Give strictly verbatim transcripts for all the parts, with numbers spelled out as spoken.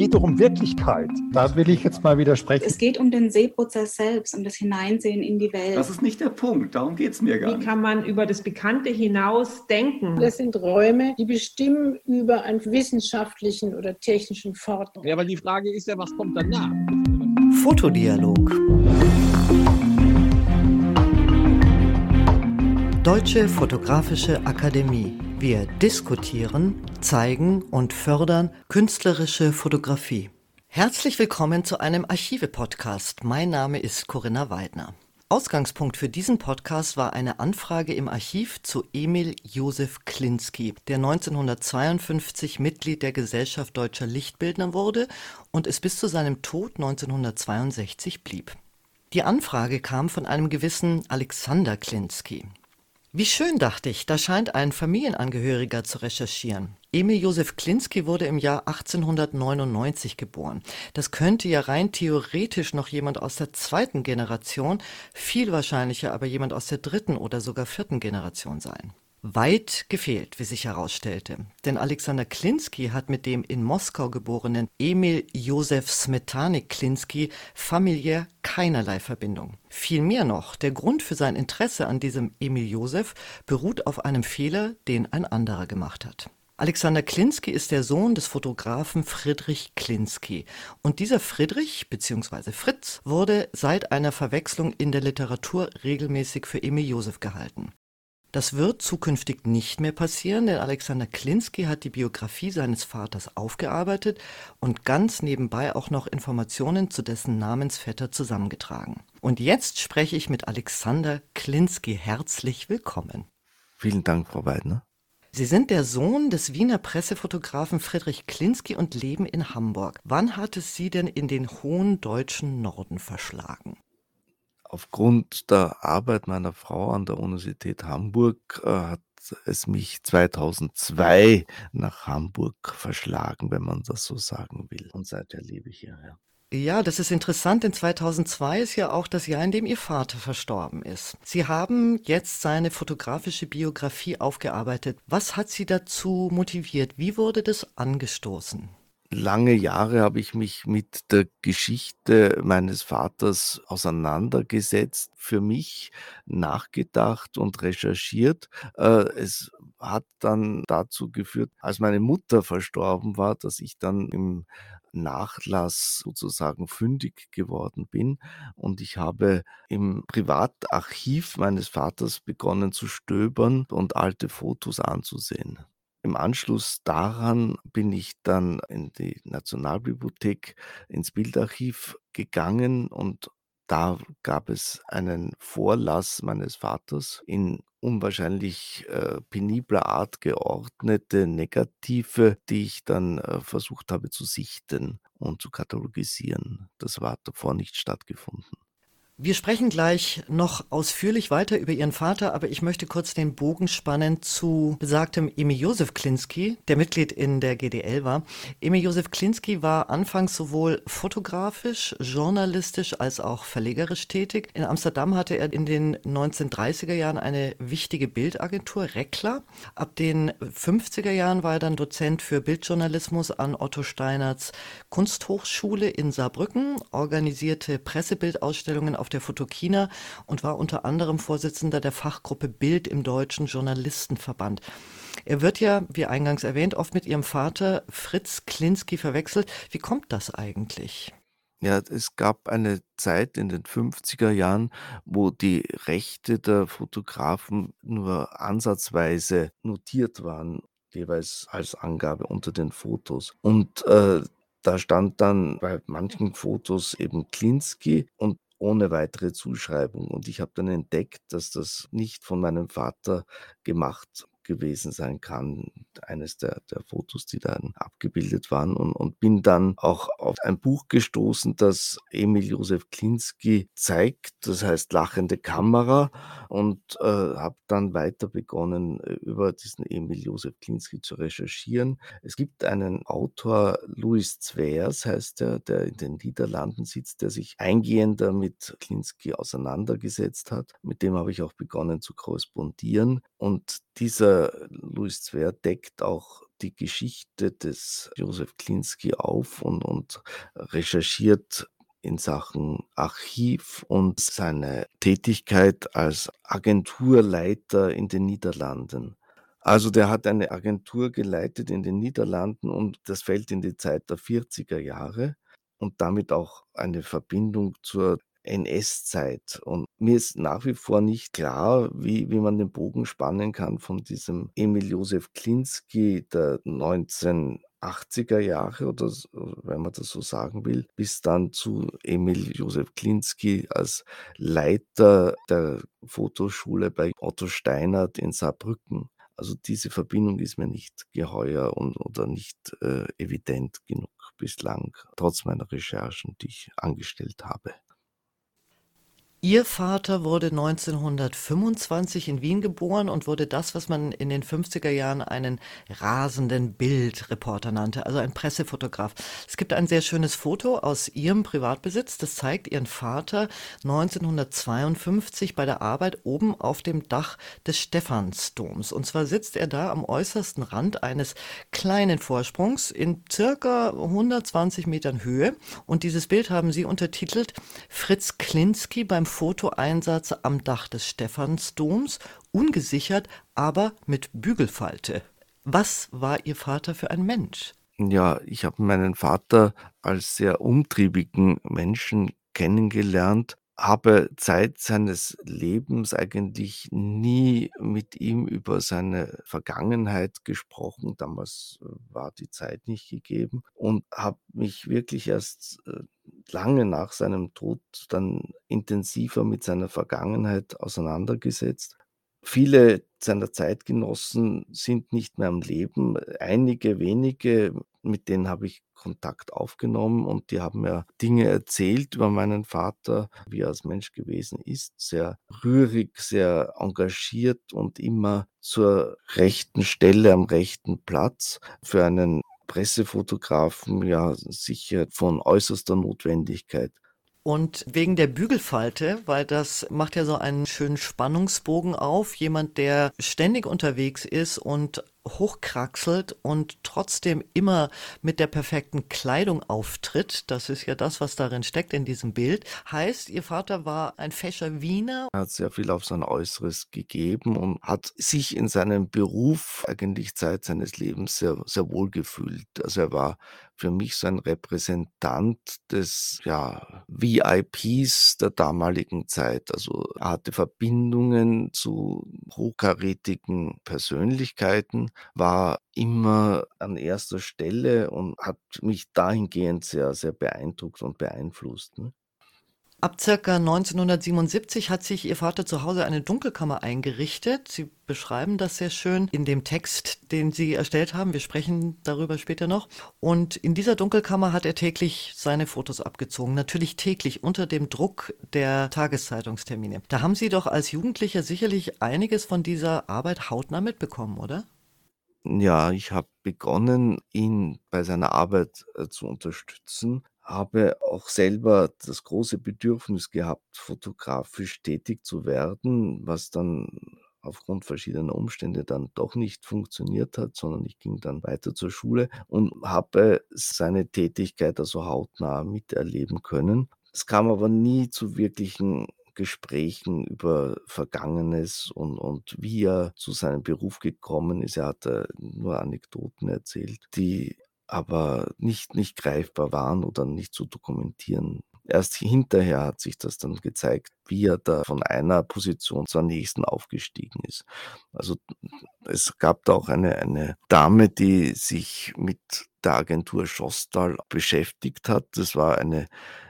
geht doch um Wirklichkeit. Da will ich jetzt mal widersprechen. Es geht um den Sehprozess selbst, um das Hineinsehen in die Welt. Das ist nicht der Punkt, darum geht es mir gar Wie nicht. kann man über das Bekannte hinaus denken? Das sind Räume, die bestimmen über einen wissenschaftlichen oder technischen Fortschritt. Ja, aber die Frage ist ja, was kommt danach? Fotodialog. Deutsche Fotografische Akademie. Wir diskutieren, zeigen und fördern künstlerische Fotografie. Herzlich willkommen zu einem Archive-Podcast. Mein Name ist Corinna Weidner. Ausgangspunkt für diesen Podcast war eine Anfrage im Archiv zu Emil Josef Klinski, der neunzehnhundertzweiundfünfzig Mitglied der Gesellschaft Deutscher Lichtbildner wurde und es bis zu seinem Tod neunzehnhundertzweiundsechzig blieb. Die Anfrage kam von einem gewissen Alexander Klinski. Wie schön, dachte ich, da scheint ein Familienangehöriger zu recherchieren. Emil Josef Klinski wurde im Jahr achtzehnhundertneunundneunzig geboren. Das könnte ja rein theoretisch noch jemand aus der zweiten Generation, viel wahrscheinlicher aber jemand aus der dritten oder sogar vierten Generation sein. Weit gefehlt, wie sich herausstellte. Denn Alexander Klinski hat mit dem in Moskau geborenen Emil Josef Smetanik Klinski familiär keinerlei Verbindung. Viel mehr noch, der Grund für sein Interesse an diesem Emil Josef beruht auf einem Fehler, den ein anderer gemacht hat. Alexander Klinski ist der Sohn des Fotografen Friedrich Klinski. Und dieser Friedrich bzw. Fritz wurde seit einer Verwechslung in der Literatur regelmäßig für Emil Josef gehalten. Das wird zukünftig nicht mehr passieren, denn Alexander Klinski hat die Biografie seines Vaters aufgearbeitet und ganz nebenbei auch noch Informationen zu dessen Namensvetter zusammengetragen. Und jetzt spreche ich mit Alexander Klinski. Herzlich willkommen. Vielen Dank, Frau Weidner. Sie sind der Sohn des Wiener Pressefotografen Friedrich Klinski und leben in Hamburg. Wann hat es Sie denn in den hohen deutschen Norden verschlagen? Aufgrund der Arbeit meiner Frau an der Universität Hamburg äh, hat es mich zweitausendzwei nach Hamburg verschlagen, wenn man das so sagen will. Und seither lebe ich hier. Ja. Ja, das ist interessant, denn zweitausendzwei ist ja auch das Jahr, in dem Ihr Vater verstorben ist. Sie haben jetzt seine fotografische Biografie aufgearbeitet. Was hat Sie dazu motiviert? Wie wurde das angestoßen? Lange Jahre habe ich mich mit der Geschichte meines Vaters auseinandergesetzt, für mich nachgedacht und recherchiert. Es hat dann dazu geführt, als meine Mutter verstorben war, dass ich dann im Nachlass sozusagen fündig geworden bin und ich habe im Privatarchiv meines Vaters begonnen zu stöbern und alte Fotos anzusehen. Im Anschluss daran bin ich dann in die Nationalbibliothek, ins Bildarchiv gegangen und da gab es einen Vorlass meines Vaters in unwahrscheinlich äh, penibler Art geordnete Negative, die ich dann äh, versucht habe zu sichten und zu katalogisieren. Das war davor nicht stattgefunden. Wir sprechen gleich noch ausführlich weiter über Ihren Vater, aber ich möchte kurz den Bogen spannen zu besagtem Emil Josef Klinski, der Mitglied in der G D L war. Emil Josef Klinski war anfangs sowohl fotografisch, journalistisch als auch verlegerisch tätig. In Amsterdam hatte er in den neunzehnhundertdreißiger Jahren eine wichtige Bildagentur, Rekla. Ab den fünfziger Jahren war er dann Dozent für Bildjournalismus an Otto Steinerts Kunsthochschule in Saarbrücken, organisierte Pressebildausstellungen auf der Photokina und war unter anderem Vorsitzender der Fachgruppe Bild im Deutschen Journalistenverband. Er wird ja, wie eingangs erwähnt, oft mit ihrem Vater Fritz Klinski verwechselt. Wie kommt das eigentlich? Ja, es gab eine Zeit in den fünfziger Jahren, wo die Rechte der Fotografen nur ansatzweise notiert waren, jeweils als Angabe unter den Fotos. Und äh, da stand dann bei manchen Fotos eben Klinski und ohne weitere Zuschreibung. Und ich habe dann entdeckt, dass das nicht von meinem Vater gemacht gewesen sein kann, eines der, der Fotos, die dann abgebildet waren und, und bin dann auch auf ein Buch gestoßen, das Emil Josef Klinski zeigt, das heißt Lachende Kamera und äh, habe dann weiter begonnen, über diesen Emil Josef Klinski zu recherchieren. Es gibt einen Autor, Louis Zwers heißt er, der in den Niederlanden sitzt, der sich eingehender mit Klinski auseinandergesetzt hat. Mit dem habe ich auch begonnen zu korrespondieren und dieser Louis Zwer deckt auch die Geschichte des Josef Klinski auf und, und recherchiert in Sachen Archiv und seine Tätigkeit als Agenturleiter in den Niederlanden. Also der hat eine Agentur geleitet in den Niederlanden und das fällt in die Zeit der vierziger Jahre und damit auch eine Verbindung zur N S-Zeit. Und mir ist nach wie vor nicht klar, wie, wie man den Bogen spannen kann von diesem Emil Josef Klinski der neunzehnhundertachtziger Jahre oder so, wenn man das so sagen will, bis dann zu Emil Josef Klinski als Leiter der Fotoschule bei Otto Steinert in Saarbrücken. Also diese Verbindung ist mir nicht geheuer und oder nicht äh, evident genug bislang, trotz meiner Recherchen, die ich angestellt habe. Ihr Vater wurde neunzehnhundertfünfundzwanzig in Wien geboren und wurde das, was man in den fünfziger Jahren einen rasenden Bildreporter nannte, also ein Pressefotograf. Es gibt ein sehr schönes Foto aus Ihrem Privatbesitz, das zeigt Ihren Vater neunzehnhundertzweiundfünfzig bei der Arbeit oben auf dem Dach des Stephansdoms. Und zwar sitzt er da am äußersten Rand eines kleinen Vorsprungs in circa hundertzwanzig Metern Höhe. Und dieses Bild haben Sie untertitelt Fritz Klinski beim Fotoeinsatz am Dach des Stephansdoms, ungesichert, aber mit Bügelfalte. Was war Ihr Vater für ein Mensch? Ja, ich habe meinen Vater als sehr umtriebigen Menschen kennengelernt, habe Zeit seines Lebens eigentlich nie mit ihm über seine Vergangenheit gesprochen. Damals äh, war die Zeit nicht gegeben und habe mich wirklich erst äh, lange nach seinem Tod dann intensiver mit seiner Vergangenheit auseinandergesetzt. Viele seiner Zeitgenossen sind nicht mehr am Leben. Einige wenige, mit denen habe ich Kontakt aufgenommen und die haben mir Dinge erzählt über meinen Vater, wie er als Mensch gewesen ist. Sehr rührig, sehr engagiert und immer zur rechten Stelle am rechten Platz. Für einen Pressefotografen ja sicher von äußerster Notwendigkeit. Und wegen der Bügelfalte, weil das macht ja so einen schönen Spannungsbogen auf, jemand, der ständig unterwegs ist und hochkraxelt und trotzdem immer mit der perfekten Kleidung auftritt, das ist ja das, was darin steckt in diesem Bild, heißt, Ihr Vater war ein fescher Wiener. Er hat sehr viel auf sein Äußeres gegeben und hat sich in seinem Beruf eigentlich Zeit seines Lebens sehr, sehr wohl gefühlt. Also er war für mich so ein Repräsentant des ja, V I Ps der damaligen Zeit. Also er hatte Verbindungen zu hochkarätigen Persönlichkeiten, war immer an erster Stelle und hat mich dahingehend sehr, sehr beeindruckt und beeinflusst. Ne? Ab circa neunzehnhundertsiebenundsiebzig hat sich Ihr Vater zu Hause eine Dunkelkammer eingerichtet. Sie beschreiben das sehr schön in dem Text, den Sie erstellt haben. Wir sprechen darüber später noch. Und in dieser Dunkelkammer hat er täglich seine Fotos abgezogen. Natürlich täglich unter dem Druck der Tageszeitungstermine. Da haben Sie doch als Jugendlicher sicherlich einiges von dieser Arbeit hautnah mitbekommen, oder? Ja, ich habe begonnen, ihn bei seiner Arbeit äh, zu unterstützen, habe auch selber das große Bedürfnis gehabt, fotografisch tätig zu werden, was dann aufgrund verschiedener Umstände dann doch nicht funktioniert hat, sondern ich ging dann weiter zur Schule und habe seine Tätigkeit also hautnah miterleben können. Es kam aber nie zu wirklichen Gesprächen über Vergangenes und, und wie er zu seinem Beruf gekommen ist. Er hat äh, nur Anekdoten erzählt, die aber nicht, nicht greifbar waren oder nicht zu dokumentieren. Erst hinterher hat sich das dann gezeigt, wie er da von einer Position zur nächsten aufgestiegen ist. Also es gab da auch eine, eine Dame, die sich mit der Agentur Schostal beschäftigt hat. Das war eine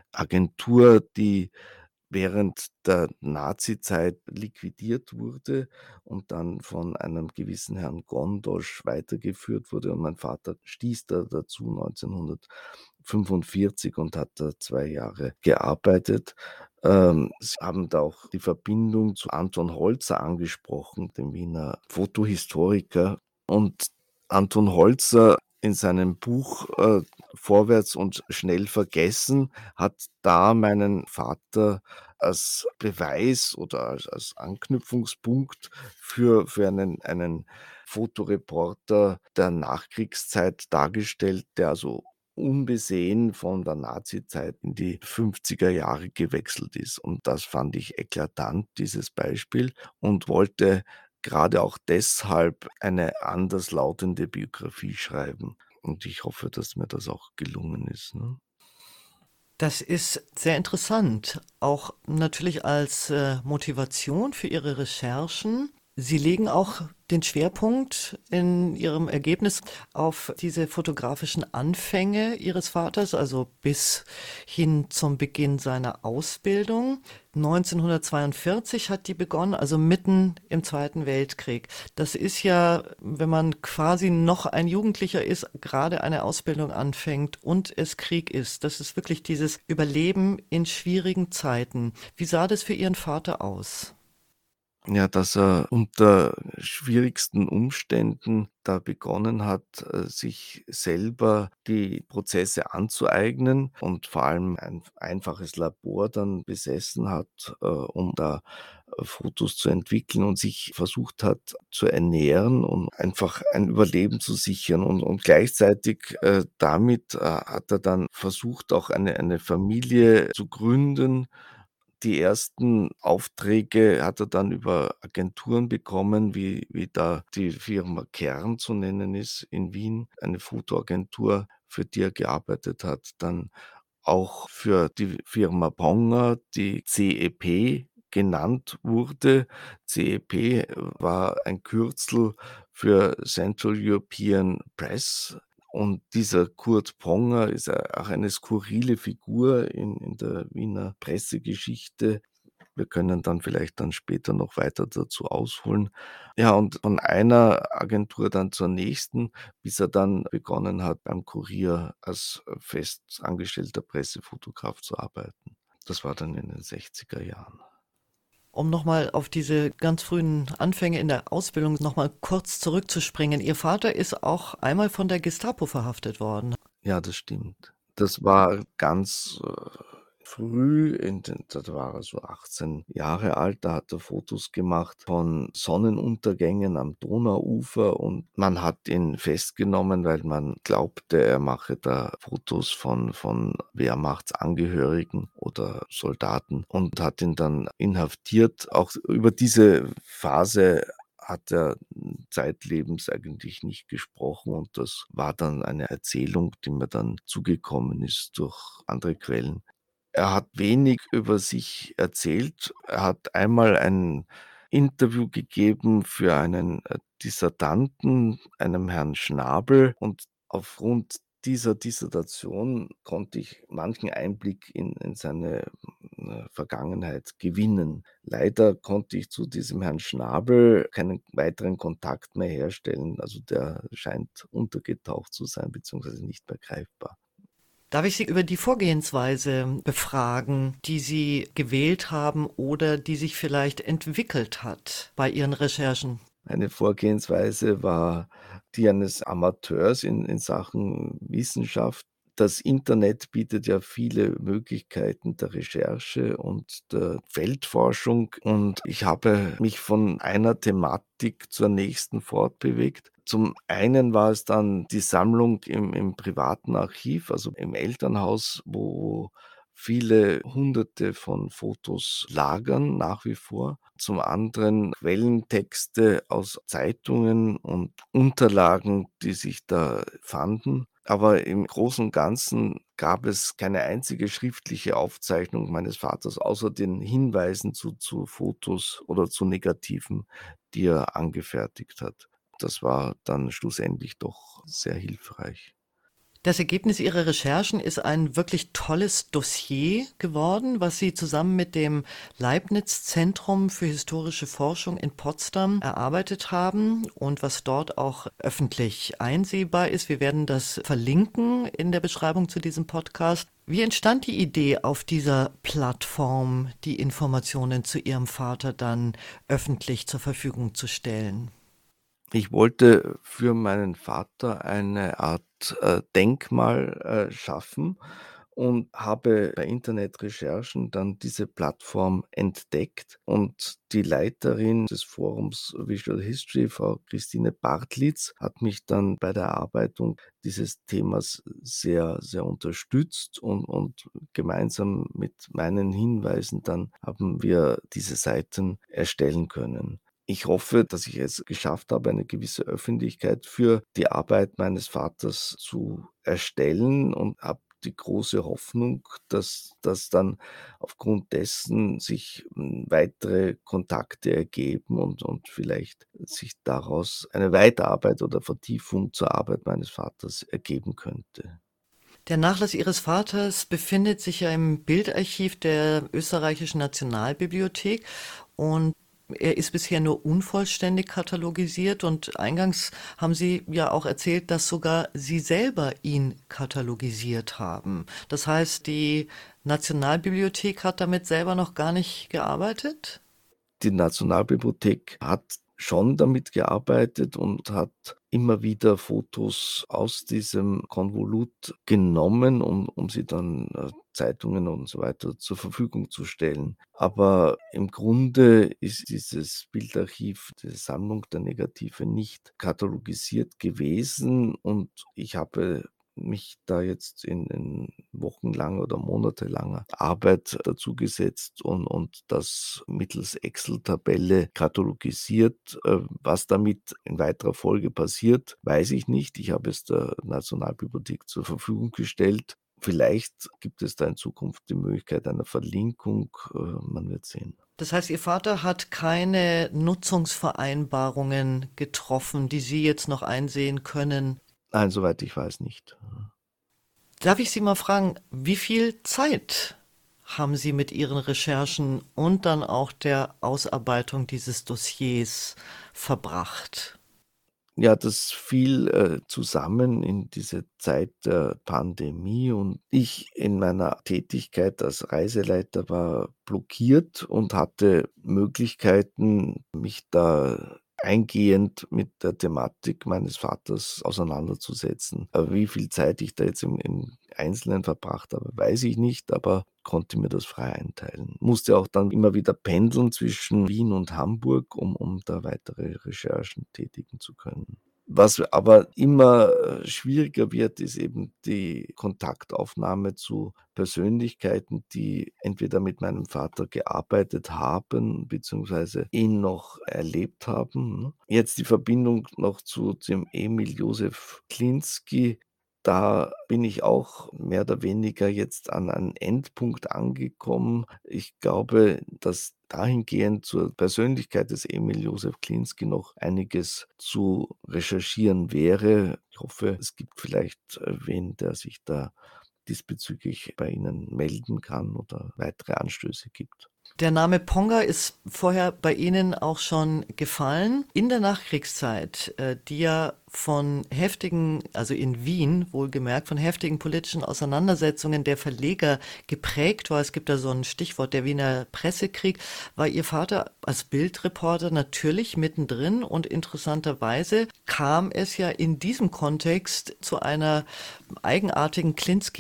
Agentur, die während der Nazizeit liquidiert wurde und dann von einem gewissen Herrn Gondosch weitergeführt wurde. Und mein Vater stieß da dazu neunzehnhundertfünfundvierzig und hat da zwei Jahre gearbeitet. Ähm, Sie haben da auch die Verbindung zu Anton Holzer angesprochen, dem Wiener Fotohistoriker. Und Anton Holzer in seinem Buch äh, Vorwärts und schnell vergessen hat da meinen Vater als Beweis oder als, als Anknüpfungspunkt für, für einen, einen Fotoreporter der Nachkriegszeit dargestellt, der also unbesehen von der Nazizeit in die fünfziger Jahre gewechselt ist. Und das fand ich eklatant, dieses Beispiel, und wollte gerade auch deshalb eine anderslautende Biografie schreiben. Und ich hoffe, dass mir das auch gelungen ist. Ne? Das ist sehr interessant, auch natürlich als äh, Motivation für Ihre Recherchen. Sie legen auch den Schwerpunkt in Ihrem Ergebnis auf diese fotografischen Anfänge Ihres Vaters, also bis hin zum Beginn seiner Ausbildung. neunzehnhundertzweiundvierzig hat die begonnen, also mitten im Zweiten Weltkrieg. Das ist ja, wenn man quasi noch ein Jugendlicher ist, gerade eine Ausbildung anfängt und es Krieg ist. Das ist wirklich dieses Überleben in schwierigen Zeiten. Wie sah das für Ihren Vater aus? Ja, dass er unter schwierigsten Umständen da begonnen hat, äh, sich selber die Prozesse anzueignen und vor allem ein einfaches Labor dann besessen hat, äh, um da äh, Fotos zu entwickeln und sich versucht hat zu ernähren und einfach ein Überleben zu sichern. Und, und gleichzeitig äh, damit äh, hat er dann versucht, auch eine, eine Familie zu gründen. Die ersten Aufträge hat er dann über Agenturen bekommen, wie wie da die Firma Kern zu nennen ist in Wien, eine Fotoagentur, für die er gearbeitet hat. Dann auch für die Firma Ponger, die C E P genannt wurde. C E P war ein Kürzel für Central European Press. Und dieser Kurt Ponger ist auch eine skurrile Figur in, in der Wiener Pressegeschichte. Wir können dann vielleicht dann später noch weiter dazu ausholen. Ja, und von einer Agentur dann zur nächsten, bis er dann begonnen hat, beim Kurier als fest angestellter Pressefotograf zu arbeiten. Das war dann in den sechziger Jahren. Um nochmal auf diese ganz frühen Anfänge in der Ausbildung nochmal kurz zurückzuspringen. Ihr Vater ist auch einmal von der Gestapo verhaftet worden. Ja, das stimmt. Das war ganz äh, früh, in den, da war er so achtzehn Jahre alt, da hat er Fotos gemacht von Sonnenuntergängen am Donauufer und man hat ihn festgenommen, weil man glaubte, er mache da Fotos von, von Wehrmachtsangehörigen oder Soldaten und hat ihn dann inhaftiert. Auch über diese Phase hat er zeitlebens eigentlich nicht gesprochen und das war dann eine Erzählung, die mir dann zugekommen ist durch andere Quellen. Er hat wenig über sich erzählt. Er hat einmal ein Interview gegeben für einen äh, Dissertanten, einem Herrn Schnabel, und aufgrund dieser Dissertation konnte ich manchen Einblick in, in seine äh, Vergangenheit gewinnen. Leider konnte ich zu diesem Herrn Schnabel keinen weiteren Kontakt mehr herstellen. Also der scheint untergetaucht zu sein, beziehungsweise nicht mehr greifbar. Darf ich Sie über die Vorgehensweise befragen, die Sie gewählt haben oder die sich vielleicht entwickelt hat bei Ihren Recherchen? Meine Vorgehensweise war die eines Amateurs in, in Sachen Wissenschaft. Das Internet bietet ja viele Möglichkeiten der Recherche und der Feldforschung und ich habe mich von einer Thematik zur nächsten fortbewegt. Zum einen war es dann die Sammlung im, im privaten Archiv, also im Elternhaus, wo viele Hunderte von Fotos lagern nach wie vor. Zum anderen Quellentexte aus Zeitungen und Unterlagen, die sich da fanden. Aber im Großen und Ganzen gab es keine einzige schriftliche Aufzeichnung meines Vaters, außer den Hinweisen zu, zu Fotos oder zu Negativen, die er angefertigt hat. Das war dann schlussendlich doch sehr hilfreich. Das Ergebnis Ihrer Recherchen ist ein wirklich tolles Dossier geworden, was Sie zusammen mit dem Leibniz-Zentrum für historische Forschung in Potsdam erarbeitet haben und was dort auch öffentlich einsehbar ist. Wir werden das verlinken in der Beschreibung zu diesem Podcast. Wie entstand die Idee, auf dieser Plattform die Informationen zu Ihrem Vater dann öffentlich zur Verfügung zu stellen? Ich wollte für meinen Vater eine Art äh, Denkmal äh, schaffen und habe bei Internetrecherchen dann diese Plattform entdeckt und die Leiterin des Forums Visual History, Frau Christine Bartlitz, hat mich dann bei der Erarbeitung dieses Themas sehr, sehr unterstützt und, und gemeinsam mit meinen Hinweisen dann haben wir diese Seiten erstellen können. Ich hoffe, dass ich es geschafft habe, eine gewisse Öffentlichkeit für die Arbeit meines Vaters zu erstellen und habe die große Hoffnung, dass das dann aufgrund dessen sich m, weitere Kontakte ergeben und, und vielleicht sich daraus eine Weiterarbeit oder Vertiefung zur Arbeit meines Vaters ergeben könnte. Der Nachlass Ihres Vaters befindet sich ja im Bildarchiv der Österreichischen Nationalbibliothek und er ist bisher nur unvollständig katalogisiert und eingangs haben Sie ja auch erzählt, dass sogar Sie selber ihn katalogisiert haben. Das heißt, die Nationalbibliothek hat damit selber noch gar nicht gearbeitet? Die Nationalbibliothek hat schon damit gearbeitet und hat immer wieder Fotos aus diesem Konvolut genommen, um, um sie dann äh, Zeitungen und so weiter zur Verfügung zu stellen. Aber im Grunde ist dieses Bildarchiv, diese Sammlung der Negative nicht katalogisiert gewesen und ich habe mich da jetzt in, in wochenlanger oder monatelanger Arbeit dazu gesetzt und, und das mittels Excel-Tabelle katalogisiert. Äh, Was damit in weiterer Folge passiert, weiß ich nicht. Ich habe es der Nationalbibliothek zur Verfügung gestellt. Vielleicht gibt es da in Zukunft die Möglichkeit einer Verlinkung. Äh, Man wird sehen. Das heißt, Ihr Vater hat keine Nutzungsvereinbarungen getroffen, die Sie jetzt noch einsehen können? Nein, soweit ich weiß nicht. Darf ich Sie mal fragen, wie viel Zeit haben Sie mit Ihren Recherchen und dann auch der Ausarbeitung dieses Dossiers verbracht? Ja, das fiel äh, zusammen in diese Zeit der Pandemie und ich in meiner Tätigkeit als Reiseleiter war blockiert und hatte Möglichkeiten, mich da eingehend mit der Thematik meines Vaters auseinanderzusetzen. Aber wie viel Zeit ich da jetzt im, im Einzelnen verbracht habe, weiß ich nicht, aber konnte mir das frei einteilen. Musste auch dann immer wieder pendeln zwischen Wien und Hamburg, um, um da weitere Recherchen tätigen zu können. Was aber immer äh, schwieriger wird, ist eben die Kontaktaufnahme zu Persönlichkeiten, die entweder mit meinem Vater gearbeitet haben, beziehungsweise ihn noch erlebt haben. ne. Jetzt die Verbindung noch zu dem Emil Josef Klinski. Da bin ich auch mehr oder weniger jetzt an einen Endpunkt angekommen. Ich glaube, dass dahingehend zur Persönlichkeit des Emil Josef Klinski noch einiges zu recherchieren wäre. Ich hoffe, es gibt vielleicht äh, wen, der sich da diesbezüglich bei Ihnen melden kann oder weitere Anstöße gibt. Der Name Ponga ist vorher bei Ihnen auch schon gefallen. In der Nachkriegszeit, äh, die ja von heftigen, also in Wien wohlgemerkt, von heftigen politischen Auseinandersetzungen der Verleger geprägt war. Es gibt da so ein Stichwort, der Wiener Pressekrieg, war Ihr Vater als Bildreporter natürlich mittendrin und interessanterweise kam es ja in diesem Kontext zu einer eigenartigen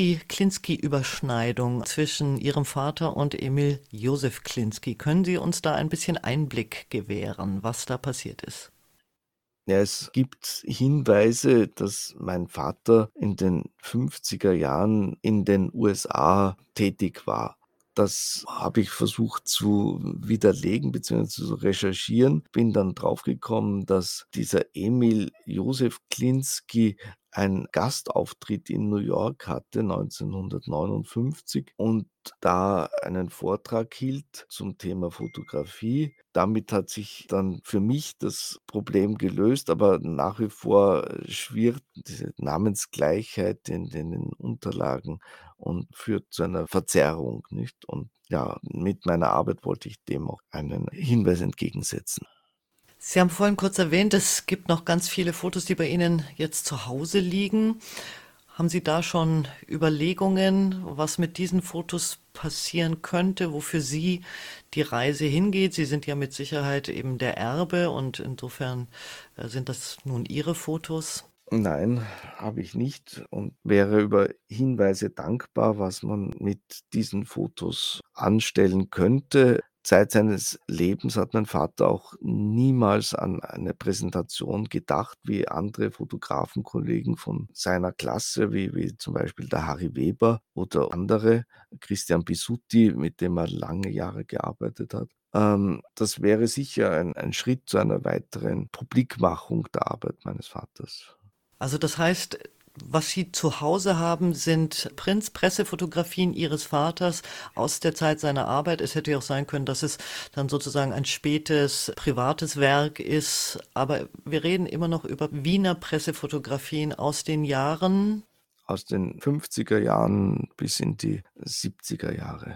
Klinski-Klinski-Überschneidung zwischen Ihrem Vater und Emil Josef Klinski. Können Sie uns da ein bisschen Einblick gewähren, was da passiert ist? Ja, es gibt Hinweise, dass mein Vater in den fünfziger Jahren in den U S A tätig war. Das habe ich versucht zu widerlegen bzw. zu recherchieren. Bin dann draufgekommen, dass dieser Emil Josef Klinski einen Gastauftritt in New York hatte neunzehnhundertneunundfünfzig und da einen Vortrag hielt zum Thema Fotografie. Damit hat sich dann für mich das Problem gelöst, aber nach wie vor schwirrt diese Namensgleichheit in den Unterlagen und führt zu einer Verzerrung, nicht? Und ja, mit meiner Arbeit wollte ich dem auch einen Hinweis entgegensetzen. Sie haben vorhin kurz erwähnt, es gibt noch ganz viele Fotos, die bei Ihnen jetzt zu Hause liegen. Haben Sie da schon Überlegungen, was mit diesen Fotos passieren könnte, wofür Sie die Reise hingeht? Sie sind ja mit Sicherheit eben der Erbe und insofern äh, sind das nun Ihre Fotos. Nein, habe ich nicht und wäre über Hinweise dankbar, was man mit diesen Fotos anstellen könnte. Zeit seines Lebens hat mein Vater auch niemals an eine Präsentation gedacht, wie andere Fotografenkollegen von seiner Klasse, wie, wie zum Beispiel der Harry Weber oder andere, Christian Bisutti, mit dem er lange Jahre gearbeitet hat. Ähm, das wäre sicher ein, ein Schritt zu einer weiteren Publikmachung der Arbeit meines Vaters. Also das heißt, was Sie zu Hause haben, sind Prints, Pressefotografien Ihres Vaters aus der Zeit seiner Arbeit. Es hätte ja auch sein können, dass es dann sozusagen ein spätes privates Werk ist. Aber wir reden immer noch über Wiener Pressefotografien aus den Jahren. Aus den fünfziger Jahren bis in die siebziger Jahre.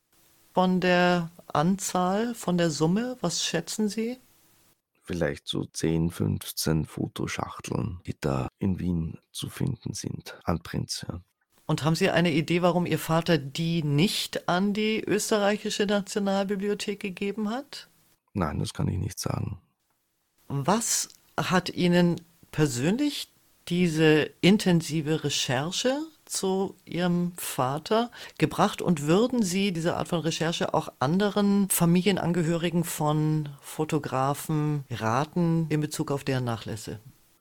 Von der Anzahl, von der Summe, was schätzen Sie? Vielleicht so zehn, fünfzehn Fotoschachteln, die da in Wien zu finden sind, an Prints. Ja. Und haben Sie eine Idee, warum Ihr Vater die nicht an die österreichische Nationalbibliothek gegeben hat? Nein, das kann ich nicht sagen. Was hat Ihnen persönlich diese intensive Recherche zu Ihrem Vater gebracht und würden Sie diese Art von Recherche auch anderen Familienangehörigen von Fotografen raten in Bezug auf deren Nachlässe?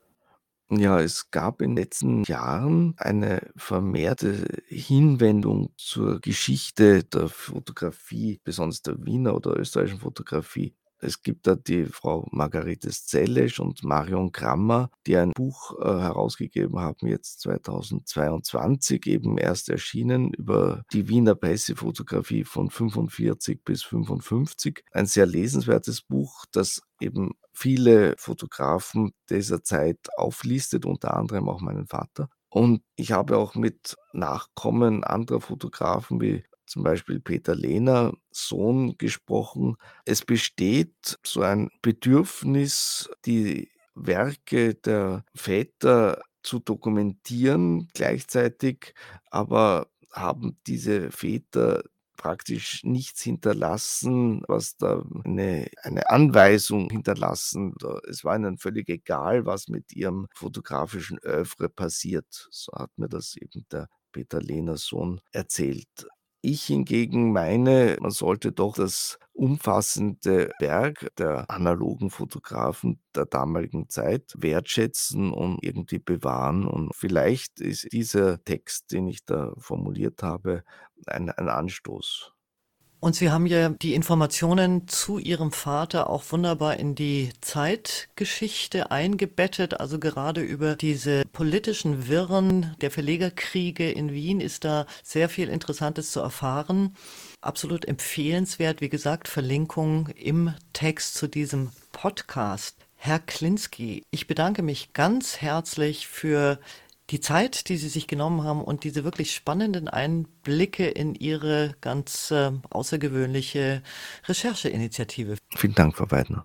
Ja, es gab in den letzten Jahren eine vermehrte Hinwendung zur Geschichte der Fotografie, besonders der Wiener oder österreichischen Fotografie. Es gibt da die Frau Margarete Szelesch und Marion Grammer, die ein Buch äh, herausgegeben haben, jetzt zweitausendzweiundzwanzig, eben erst erschienen, über die Wiener Pressefotografie von fünfundvierzig bis fünfundfünfzig. Ein sehr lesenswertes Buch, das eben viele Fotografen dieser Zeit auflistet, unter anderem auch meinen Vater. Und ich habe auch mit Nachkommen anderer Fotografen wie zum Beispiel Peter Lehner, Sohn, gesprochen. Es besteht so ein Bedürfnis, die Werke der Väter zu dokumentieren, gleichzeitig aber haben diese Väter praktisch nichts hinterlassen, was da eine, eine Anweisung hinterlassen. Es war ihnen völlig egal, was mit ihrem fotografischen Oeuvre passiert. So hat mir das eben der Peter Lehner Sohn erzählt. Ich hingegen meine, man sollte doch das umfassende Werk der analogen Fotografen der damaligen Zeit wertschätzen und irgendwie bewahren. Und vielleicht ist dieser Text, den ich da formuliert habe, ein, ein Anstoß. Und Sie haben ja die Informationen zu Ihrem Vater auch wunderbar in die Zeitgeschichte eingebettet. Also gerade über diese politischen Wirren der Verlegerkriege in Wien ist da sehr viel Interessantes zu erfahren. Absolut empfehlenswert. Wie gesagt, Verlinkung im Text zu diesem Podcast. Herr Klinsky, ich bedanke mich ganz herzlich für die Zeit, die Sie sich genommen haben und diese wirklich spannenden Einblicke in Ihre ganz äh, außergewöhnliche Rechercheinitiative. Vielen Dank, Frau Weidner.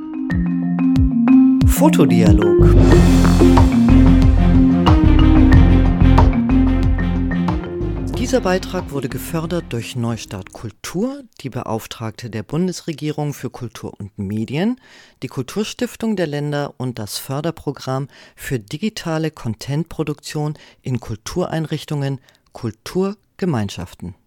Fotodialog. Dieser Beitrag wurde gefördert durch Neustart Kultur, die Beauftragte der Bundesregierung für Kultur und Medien, die Kulturstiftung der Länder und das Förderprogramm für digitale Contentproduktion in Kultureinrichtungen Kulturgemeinschaften.